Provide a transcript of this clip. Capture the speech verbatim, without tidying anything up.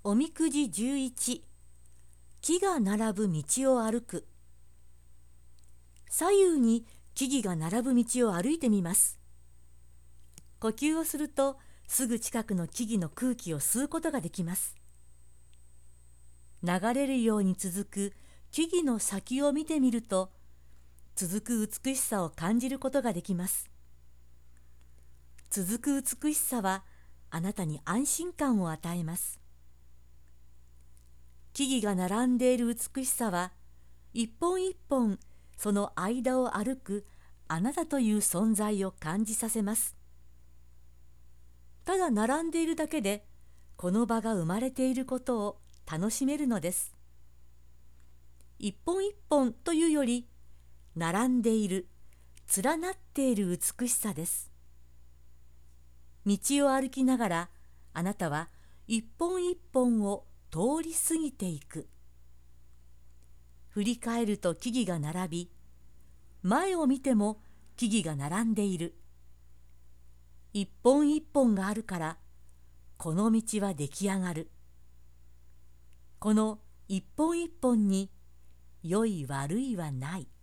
おみくじじゅういち、木が並ぶ道を歩く。左右に木々が並ぶ道を歩いてみます。呼吸をすると、すぐ近くの木々の空気を吸うことができます。流れるように続く木々の先を見てみると、続く美しさを感じることができます。続く美しさは、あなたに安心感を与えます。木々が並んでいる美しさは、一本一本その間を歩くあなたという存在を感じさせます。ただ並んでいるだけで、この場が生まれていることを楽しめるのです。一本一本というより、並んでいる、連なっている美しさです。道を歩きながら、あなたは一本一本を通り過ぎていく。振り返ると木々が並び、前を見ても木々が並んでいる。一本一本があるから、この道は出来上がる。この一本一本に良い悪いはない。